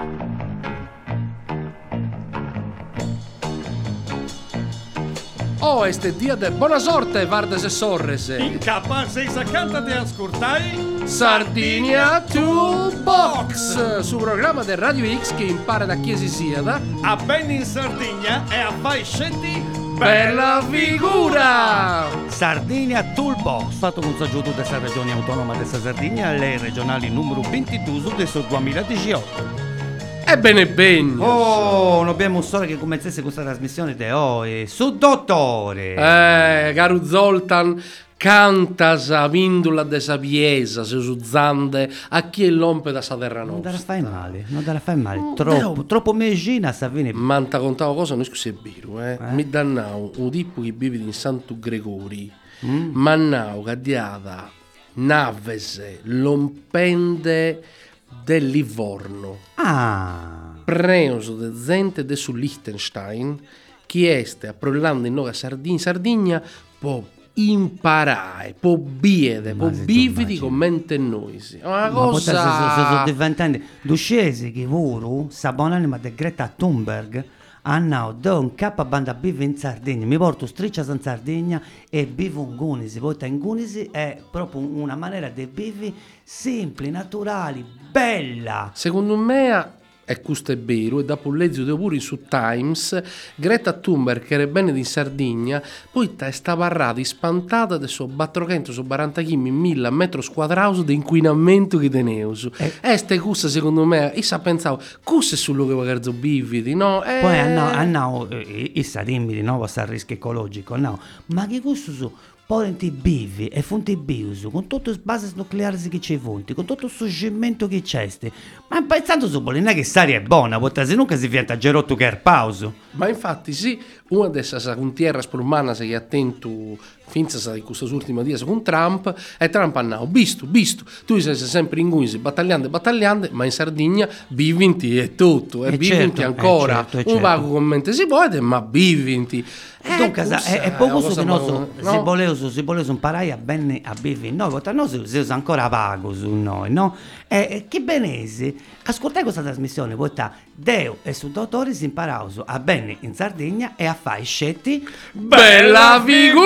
Oh, este dia de buona sorte, Vardes e Sorres. Incapaz e canta de ascoltai Sardinia Toolbox, su programma del Radio X che impara da chi si sieda a ben in Sardegna e a fai scetti per la figura. Sardinia Toolbox, fatto con saggiuto della regione autonoma della Sardegna, le regionali numero 22 del 2018. Ebbene bene. Oh, non abbiamo un storia che cominciasse questa trasmissione di oggi. Su dottore. Caro Zoltan, cantasa vindula de sapiesa, se usuzzande a chi è l'ompe da sa terra Non te nostra. la fai male, troppo megina sta venendo. Manta contavo cosa, non scusi è vero, mi dannau un tipo che vive in Santo Gregori, mannau cadiata, navese, lompende del Livorno. Preuso de gente de su Liechtenstein, chi este a Prollando in Nova Sardegna, può imparare, può biede, può vivere con mente noi. Una cosa... Sono diventando ducesi che vuru, sa buonanima di Greta Thunberg, hanno da un capo banda vive in Sardegna, mi porto striccia in Sardegna e vivo in Gunisi, vota in Gunisi è proprio una maniera di vivere semplice, naturale, bella. Secondo me è questo è vero, e dopo leggere pure su Times, Greta Thunberg, che era bene di Sardegna, poi sta parlata spantata del suo 440 km 1000 metri quadrati di inquinamento che teneus. Este questo secondo me, io pensavo, questo è sullo che magari bividi, no? Poi hanno issa dimmi di nuovo sta rischio ecologico, no, ma che questo su porenti bivi e fonti biusu, con tutte le basi nucleari che c'è fonti, con tutto il suggerimento che c'è, ma pensando su bolina che saria è buona, perché se non si fienta gerotto che è pauso. Ma infatti sì, una delle contiere spurmanas che attento finza di questa ultima dia con Trump, e Trump ha detto, visto, tu sei sempre in Gunisi, battagliando, ma in Sardegna vivinti e tutto, e vivinti ancora, un vago commento si può, ma vivinti. Dunque, è poco su che noi si voleva imparare a bene a vivere noi, perché noi si usa ancora vago su noi, no? E che benesi, ascoltai questa trasmissione, perché Deo e su dottori si imparano a bene in Sardegna e a fare scetti bella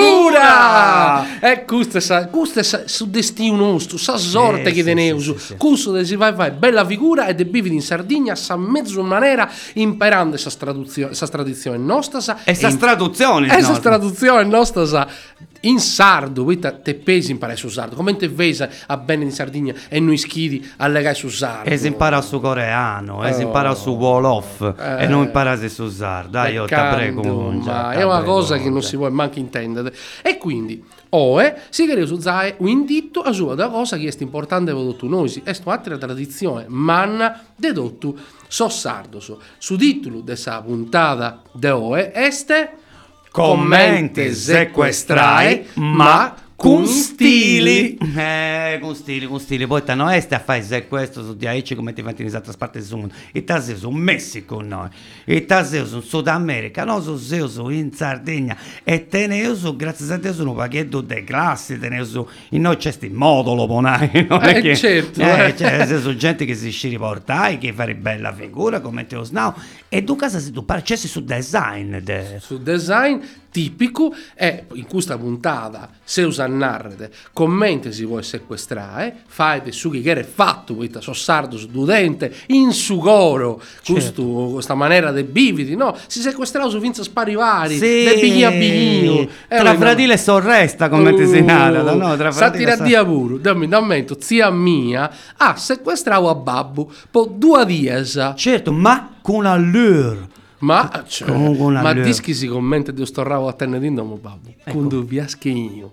figura! E questo è su destino nostro, sa sorte che teneus, questo si vai bella figura e de vivi in Sardegna sa mezzo maniera imparando questa tradizione nostra e questa traduzione esa traduzione nostra sa in sardo, te pesi imparare su sardo, come te vesi a bene in Sardegna e noi schidi a legare su sardo. E si impara su coreano, e si impara su Wolof e non imparate su sardo. Dai, io ti prego. Ma è una cosa che non si può manco intendere. E quindi, si chiede su Zai un inditto a sua da cosa che è importante per tutti noi. È un'altra tradizione, manna dedotto so sardo. Su titolo dessa puntata de Oe este commente sequestrai, ma con stili. Con stili. Poi non è a fare sequestro su diaici come ti fanno in altre parti del mondo. E taseo su Messico noi. E taseo su Sud America. No, su in Sardegna. E teneo su, grazie a Dio, su un pacchetto di classi. Teneo su, in noi c'è sti modulo, ponai. Certo. C'è su gente che si sciri portai, che fare bella figura, come te lo snau. E tu casa se tu c'è su design. Su design tipico e in questa puntata se usa narrate commenti si vuole sequestrare fate su che era fatto questa so sardo studente in su coro questa maniera de bividi no si sequestrava su finza sparivari de bighia bighino tra fratile e sorresta come ti si narra no tra fratile satira pure d'ammento zia mia ha sequestrato a babbo po 2 dies certo ma con allure. Ma dischi si commenta di sto ravo a tenedino mo babbo quando viasche io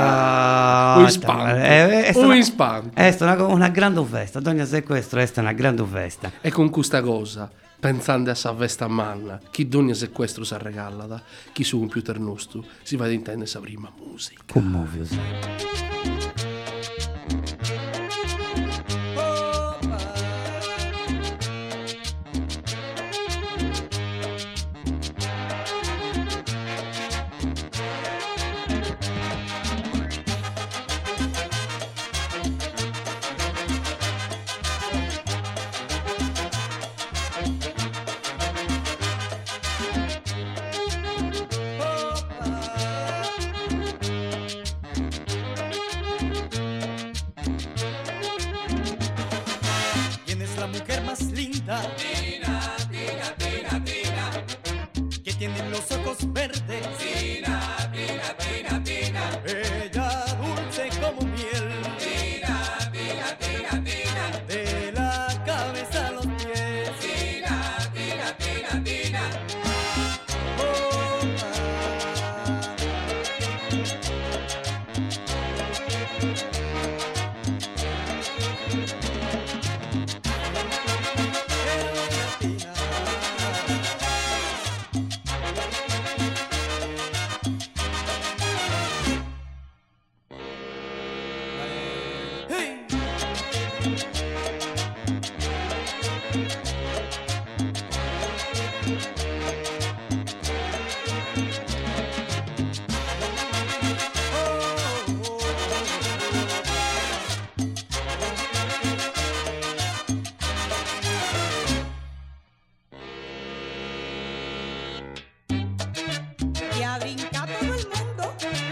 un spanto è una grande festa ogni sequestro è una grande festa e con questa cosa pensando a essa festa manna chi ogni sequestro si regala chi su computer nostro si va ad intendere sa prima musica commovioso. la mujer más linda. Tina, Tina, Tina, Tina. Que tiene los ojos verdes. Tina, Tina, Tina, Tina. Ella dulce como miel. Tina, Tina, Tina, Tina. De la cabeza a los pies. Tina, Tina, Tina, Tina. Oh, Que a brincar todo el mundo.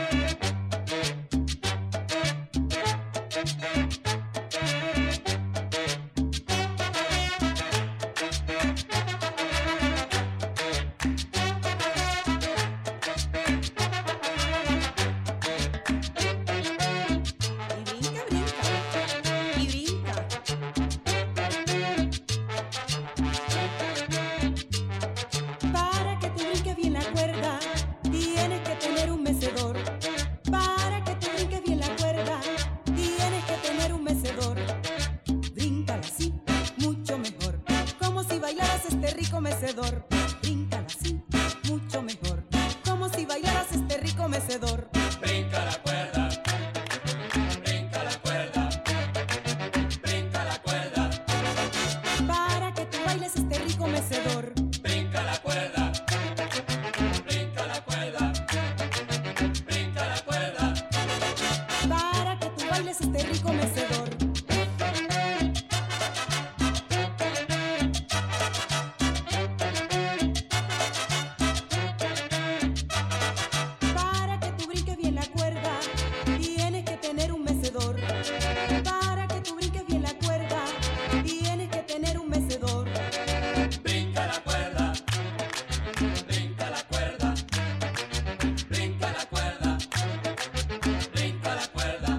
Y brinca, brinca. Y brinca. Para que tú brinques bien la cuerda, tienes que tener un mecedor. Para que tú brinques bien la cuerda, tienes que tener un mecedor. Bríncala así, mucho mejor, como si bailaras este rico mecedor. Bríncala así, mucho mejor, como si bailaras este rico mecedor. Brinca la cuerda. Brinca la cuerda. Brinca la cuerda. Para que tú bailes este rico mecedor. Brinca la cuerda. Brinca la cuerda. Brinca la cuerda. Para que tú bailes este rico mecedor. Para que tú brinques bien la cuerda, tienes que tener un mecedor. Para que tú brinques bien la cuerda, tienes que tener un mecedor. Brinca la cuerda. Brinca la cuerda. Brinca la cuerda. Brinca la cuerda.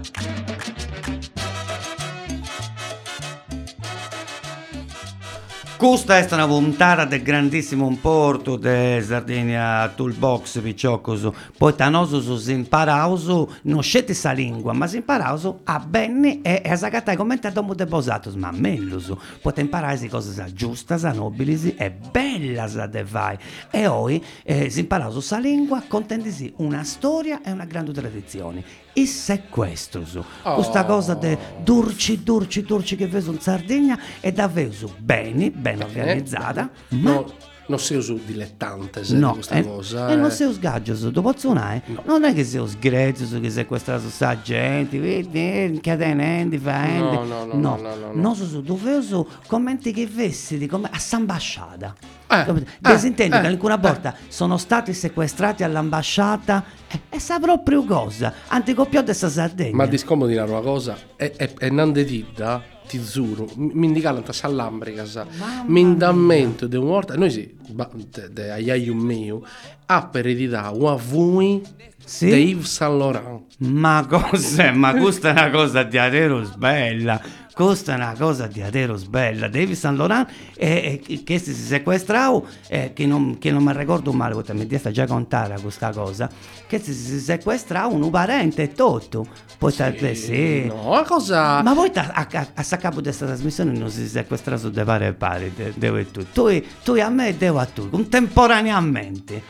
Questa è una puntata del grandissimo importo de Sardinia Toolbox Piccioccos. Poi tanoso si imparauso, non scete sa lingua, ma si imparauso a bene e a sacattai commenti a domo deposatos, ma melluso. Potete imparare si cose sa giusta, sa nobili e bella sa de vai. E poi si imparauso sa lingua, contendisi una storia e una grande tradizione. I sequestros, questa cosa de durci che vedo in Sardegna è davvero ben organizzata, ma No, non sei un dilettante di no, questa cosa. e non sei sgaggioso, dopo suonare, non è che sei sgrezioso, che sequestrato sta gente, vedi, catenenti, faenti, no, sono doveroso commenti che vesti, come a s'ambasciata. Disintendo che alcune volte sono stati sequestrati all'ambasciata e sa proprio cosa, anticoppiò di sta Sardegna. Ma ti scomodi una cosa, e non de dita, ti giuro, mi indicano a Sallambrica, mi indamento di una volta, noi sì, de aiaiu mio, ha per eredità una vui Sì? di Yves Saint Laurent. Ma cos'è? Ma questa è una cosa di Ateros bella. Questa è una cosa di Ateros bella. David Saint Laurent che si sequestrò, che non mi ricordo male, perché mi sta già contare questa cosa, che si sequestrò un parente e tutto. Poi sì. No, una cosa... Ma poi a capo di questa trasmissione non si sequestra su de pare pari, devo e tu. Tu a me e devo a tu, contemporaneamente.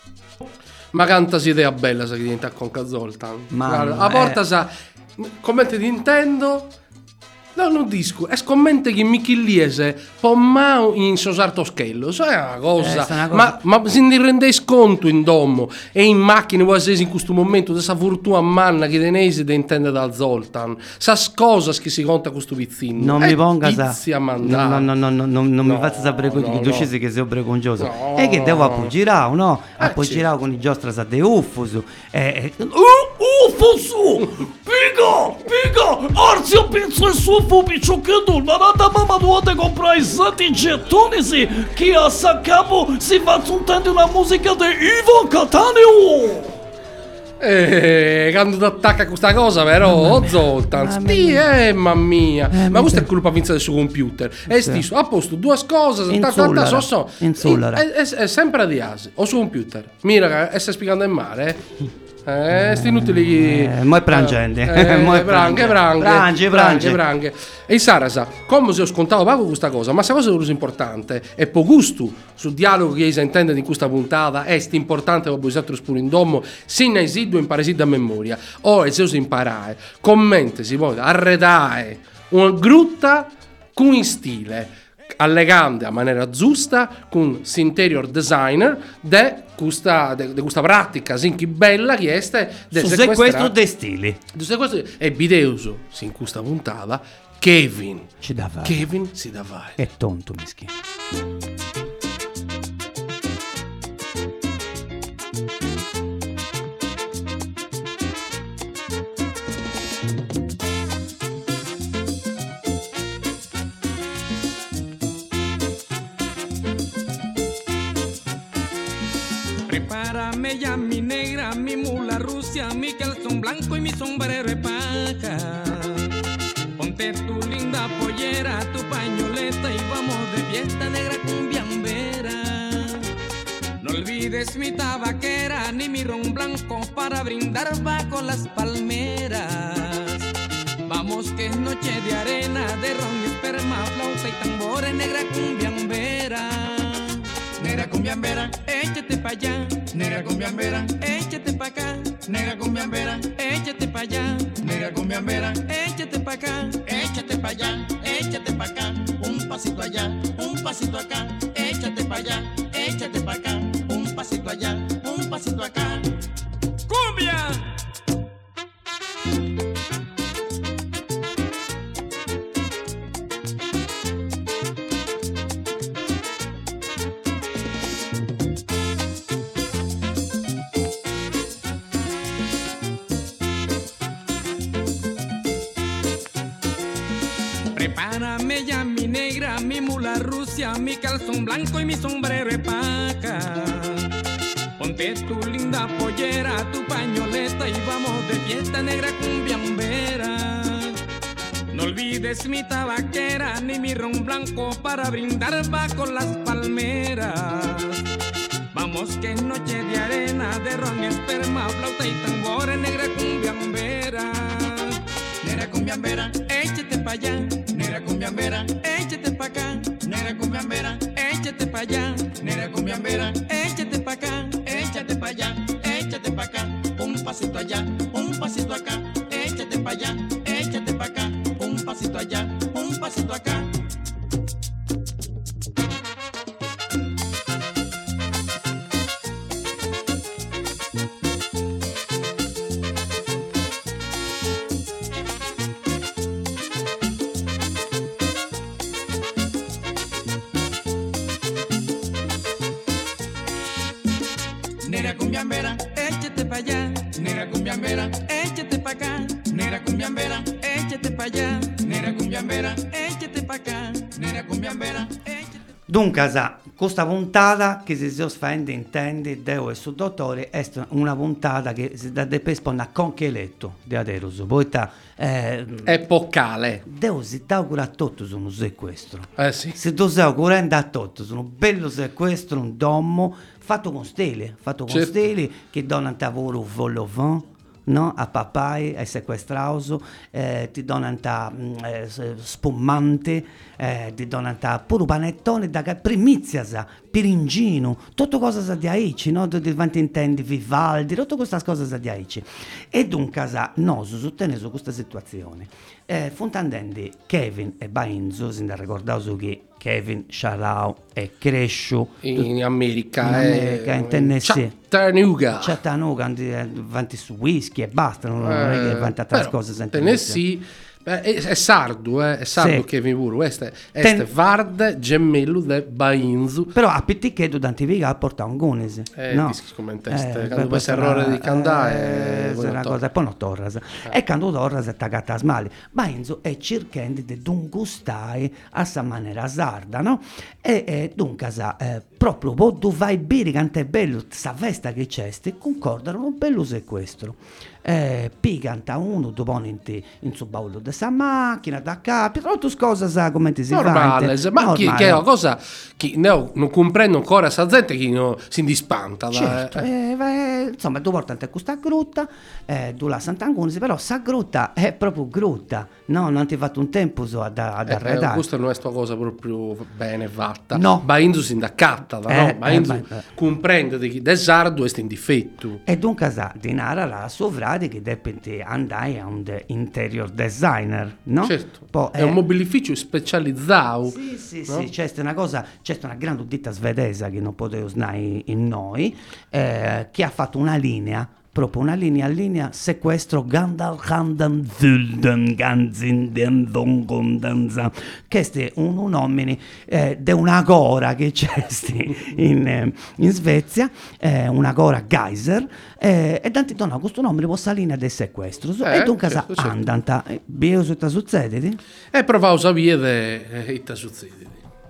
Ma canta si idea bella se che diventa con Zoltan. Mamma, A porta sa commenti di Nintendo. No, non disco, è scommente che Michiliese pommao in sosarto schello, è una cosa, una cosa. Ma se ne rendete conto in domo e in macchina quasi in questo momento questa fortuna manna che tenese da intende da Zoltan, sa cosa che si conta questo pizzino. Non mi ponga pizzi a mandare. non mi faccia sapere che tu scesi che sei preconcioso. E che devo appoggiare, no? Appoggiare con i giostras a de uffus. Uffus! Piga, Orzio Pizzo e suo fu piccioccheto, ma da mamma dovete comprare i 7 gettoni sì, che a Saccapo si fa sentendo una musica di Ivo Cattaneo. Quando ti attacca questa cosa, vero? Zoltan, mamma mia. Ma questa è colpa vinta del suo computer. E stisso, a posto, due cose, è sempre di asi. O suo computer. Mira, stai spiegando in mare, sti inutili. Mo' è prangente. Branghe. E Sarasa, come se ho scontato poco questa cosa, ma questa cosa è così importante. E po' gusto sul dialogo che si intende in questa puntata è importante per voi altri spuri in domo, sin ai siddo imparare a memoria. O e se si imparare, commenti, si può arredare una grutta con in stile allegante a maniera giusta con interior designer de questa pratica sinchi bella che è su questo de stili e videoso in questa puntata Kevin ci dà fare. Kevin si dà fare è tonto mischino. Prepárame ya mi negra, mi mula rusia, mi calzón blanco y mi sombrero de paja. Ponte tu linda pollera, tu pañoleta y vamos de fiesta negra cumbiambera. No olvides mi tabaquera ni mi ron blanco para brindar bajo las palmeras. Vamos que es noche de arena, de ron y esperma, flauta y tambores, negra cumbiambera. Negra cumbiambera, échate pa' allá. Negra cumbiambera, échate pa' acá. Negra cumbiambera, échate pa' allá. Negra cumbiambera, échate pa' acá. Échate pa' allá, échate pa' acá. Un pasito allá, un pasito acá. Échate pa' allá, échate pa' acá. Un pasito allá, un pasito acá. ¡Cumbia! Prepárame ya mi negra, mi mula rusia, mi calzón blanco y mi sombrero de paja. Ponte tu linda pollera, tu pañoleta y vamos de fiesta negra cumbiambera. No olvides mi tabaquera ni mi ron blanco para brindar bajo las palmeras. Vamos que es noche de arena, de ron y esperma, flauta y tambores, negra cumbiambera. Negra cumbiambera, échate pa' allá. Negra cumbiambera, échate pa' acá. Negra cumbiambera, échate pa' allá. Negra cumbiambera, échate pa' acá. Échate pa' allá, échate pa' acá. Un pasito allá, un pasito acá. Échate pa' allá, échate pa' acá. Un pasito allá, un pasito acá. Negra cumbiambera, échate pa' allá. Negra cumbiambera, échate pa' acá. Negra cumbiambera, échate pa' allá. Negra cumbiambera, échate pa' acá. Negra cumbiambera, échate. Dunque, questa puntata che si fa intende Deo e su dottore è una puntata che si dà rispondere a conche eletto di Aderos. Poi è epocale. Deo si dà cura a tutto su un sequestro. Sì. Se tu sei curando a tutto su un bello sequestro, un domo fatto con stelle, che donano lavoro volovant, no? A papai, ai sequestrauso, ti donano spumante, ti donano pure panettone da primizia, piringino, tutto cosa di aici, no? Davanti intendi Vivaldi, tutte queste cose di aici. E dunque, noi sottene su questa situazione. Fontandendi Kevin e Bainzo, si ricordato che Kevin Sharau è cresciuto in America, in Tennessee, Chattanooga avanti su whisky e basta, non è che avanti altre cose. Tennessee Beh, è sardo, è sardo Sì. che mi pure. Questo è Vard gemello de Bainzu. Però a Pittichetto d'antiviga ha portato un Gunesi. Come quando questo errore di cantare, è una cosa, e poi non torras. E quando torras è taggata a smali. Bainzu è cercando di un gustai a sa maniera sarda, no? E dunque, proprio tu vai bere quanto è bello, sta festa che c'è, concordano un bello sequestro. Picanta uno, tu poni in suo baullo di sa macchina, da capo, tutte cose come ti si fa. Normale, ma che è una cosa che non comprendo ancora sta gente che si indispanta. Certo, insomma, tu porti questa grutta, tu la Sant'Angunzi, però sta grutta è proprio grutta, no? Non ti hai fatto un tempo ad arredare. Questa non è una cosa proprio bene fatta. No. Bainzu si indaccata, no? Bainzu comprende che del sardo è in difetto. E dunque di Nara la sovradi che deve andare a un interior designer, no? Certo, poi, è un mobilificio specializzato. Sì, no? sì, c'è una grande ditta svedese che non potevo snai in noi, che ha fatto una linea, proprio una linea sequestro Gandalf questo è un nome di una gora che c'è in Svezia, una gora Geyser, e tanti dona questo nome questa linea del sequestro e dunque certo. andanta bio su succede E provavo a sapere che ti succede.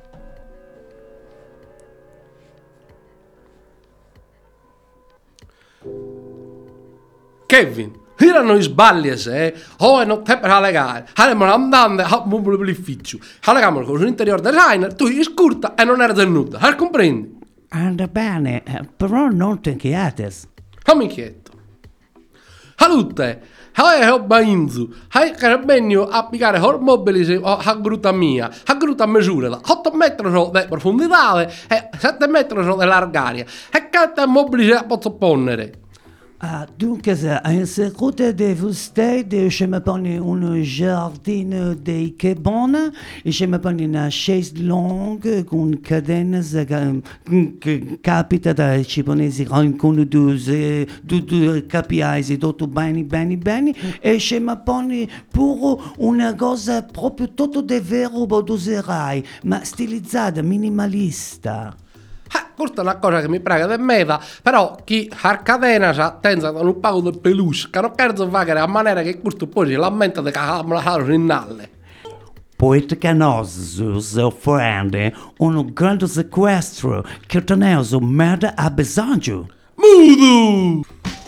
Kevin, erano sbagli se, non te per legare, abbiamo andando a un mobilificio, leghiamo con un interior designer, tu scurta e non era tenuta, comprendi? anda bene, però non ti inquietes. Come inquieto? Salute, ho Bainzu, hai carabinio a piccare il mobile a gruta mia, a gruta misura da 8 metri di profondità e 7 metri di largaria, e quanto mobile posso ponere? Dunque, in seconda devo stare, je me pone un giardino di cabana, je me pone una chaise longue con cadene che capita da ciponesi con due capiaisi, tutto bene, e je me pone pure una cosa proprio tutto di vero userai, ma stilizzata, minimalista. Questa è una cosa che mi prega di meta, però chi a catena sa tenza da un paio di peluche, che non kerzo fare a maniera che questo poi si lamenta di che la rinnalle. Poetica nostra si offende un grande sequestro che teneva merda a bisogno. Mudo!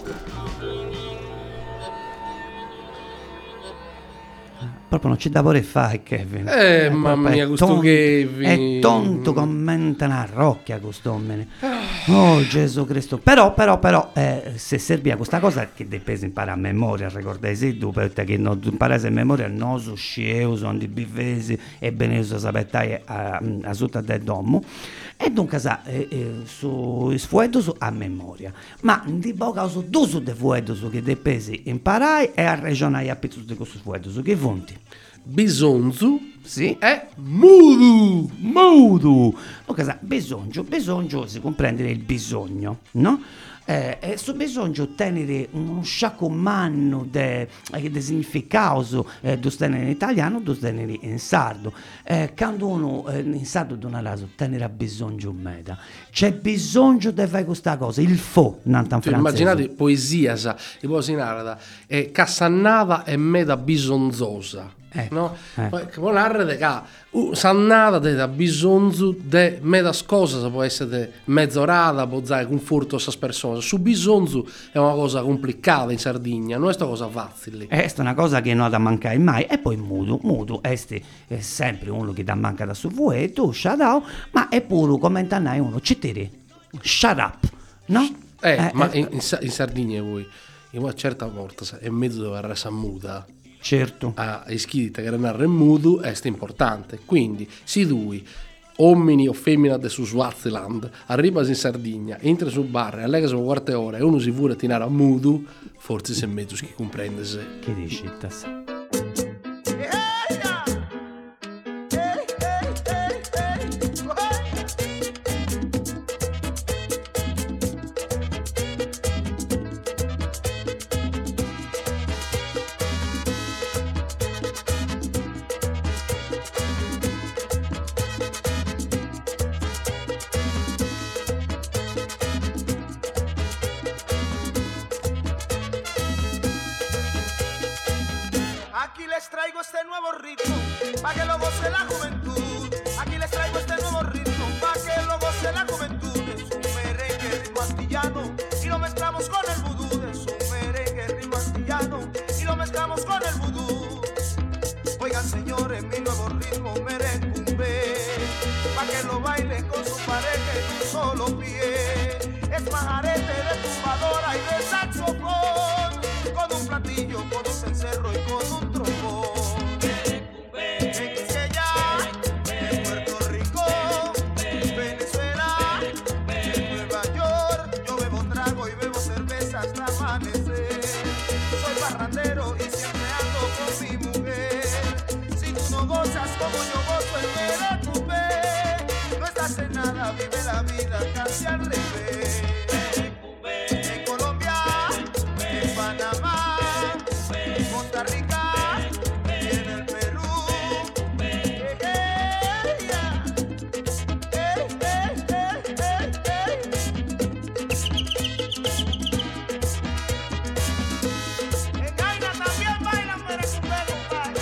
Proprio non ci da vorrei fare, Kevin. Mamma mia, questo Kevin. È tonto come una rocchia quest'uomo. Oh Gesù Cristo. Però, se serviva questa cosa che deve imparare a memoria, ricordate tu, perché non imparare a memoria non so sceo, sono di bifesi e bene so sapere a sotto del domo. E dunque su sfuedo a memoria. Ma di poca su due su de fuedo che deve imparare e a ragionare a pezzo di questo fuedo che fonti. Bisonzu Sì. è mudo. Dunque, bisogno si comprende il bisogno, no? E su bisogno tenere un sciacco manno de significato do tenere in italiano, do tenere in sardo. Quando uno in sardo non ha raso tenere a bisogno meda. C'è bisogno di fare questa cosa, il fo, nantan francese. Immaginate poesia, e poi si narra è cassannata e meda bisonzosa. No? Può narrare che sannata da bisogno di meda cosa può essere mezz'orata, può dare conforto a queste persone. Su bisogno è una cosa complicata in Sardegna, non è una cosa facile. Questa è una cosa che non ha da mancare mai. E poi mudo è sempre uno che da manca da su vueto, shadao, ma è pure come tanai uno cittere. Shut up, no? Ma in Sardegna voi a certa volta è mezzo dove resa muta. Certo. A iscritta che narra in mudo è importante, quindi si due uomini o femmina de su Swaziland arriva in Sardegna, entra sul bar e allega sono quarte ore e uno si vuole tirare a mudo, forse se mezzo che comprende se. Che dici tas? nuevo ritmo, pa' que lo goce la juventud. Aquí les traigo este nuevo ritmo, pa' que lo goce la juventud. Es un merengue ritmo antillano y lo mezclamos con el vudú. Es un merengue ritmo antillano y lo mezclamos con el vudú. Oigan señores, mi nuevo ritmo merengue, pa' que lo bailen con su pareja en un solo pie. Es majarete de tumbadora y de saxofón, con un platillo, con un cencerro y con un trombón. En Quisqueya, en Puerto Rico, Venezuela, en Nueva York, yo bebo trago y bebo cerveza hasta amanecer. Soy parrandero y siempre ando con mi mujer. Si tú no gozas como yo gozo el merengue, no estás en nada, vive la vida casi al revés. En Colombia, en Panamá, en Costa Rica y en el Perú. En Gaina también bailan merengue, compadre.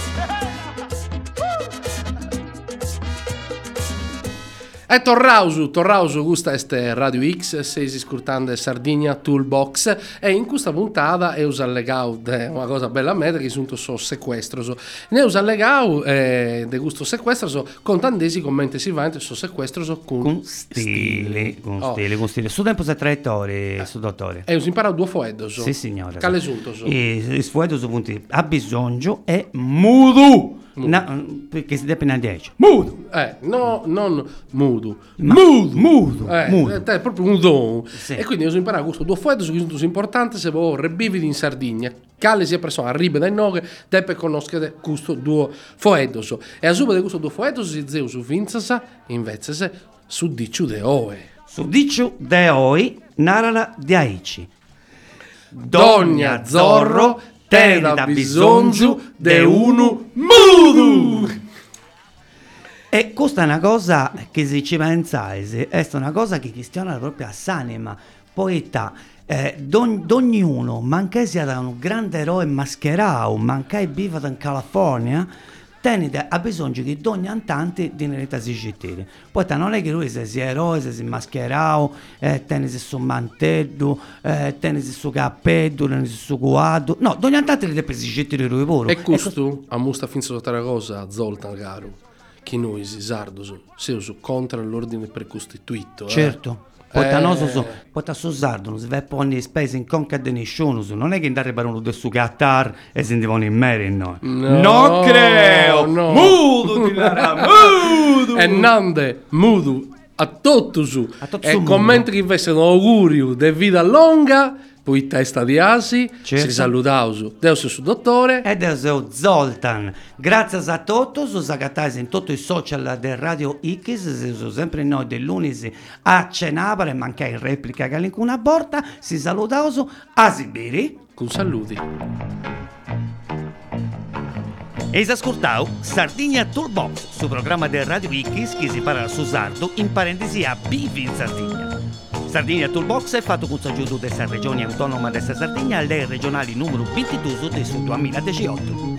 E torrausu, questa è Radio X, sei ascoltando Sardigna Toolbox e in questa puntata eus allegau una cosa bella a me che sono so sequestro. Ne eus allegau de questo sequestro con tantesi commenti si va so sequestro con stile. Su tempo se traiettorie, su dottore. E eus imparato due foedos. Sì, signora. Cale suntos. E i foedos punti a bisogno è mudo. Perché si depende da 10. Mudo. No, non mudo. Mudo. È proprio un don. Sì. E quindi ho imparato questo due foedos che sono importanti se voi revividi in Sardegna. Cale sia persona arriva dai noghe, deve conoscere questo due foedos. E a subito di questo due foedos si zeu su vinzasa, invece su dicciu de oe. Su dicciu de oe, narala di aici. Dogna Zorro, te da bisogno de uno mudo. E questa è una cosa che si ci pensa, è una cosa che questiona proprio a s'anima, poeta. Ognuno, manca sia da un grande eroe mascherato, manca viva in California, tenete a bisogno che ogni antante di neretta si cittire. Poi non è che lui sia eroe, sia mascherato, tenesi su mantello, tenesi su cappello, tenesi su quadro. No, ogni antante deve si cittire lui pure. E questo a musta fin sotto la cosa, Zoltan caro, che noi si sardo siamo contro l'ordine precostituito. Certo. Poi su sardo non si va poi spese in conca di nessuno, non è che andare per uno del suo Qatar e si andiamo in mare, no. No, creo. No. Mudo di Lara, mudo. E nande mudo a tutto su. E commenti che vestono augurio di vita lunga. Poi testa di asi, certo. Si salutausu, Deus su dottore e Deus Zoltan. Grazie a tutti, su Zagatais in tutti i social del Radio X, sono sempre noi del lunedì a Cenabare, manca in replica che una volta, si salutausu a Sibiri. Con saluti. E ascoltau Sardigna Toolbox, su programma del Radio X che si parla su sardo, in parentesi a Bivi in Sardegna. Sardigna Toolbox è fatto con l'aiuto della Regione Autonoma della Sardegna alle regionali numero 22 del 2018.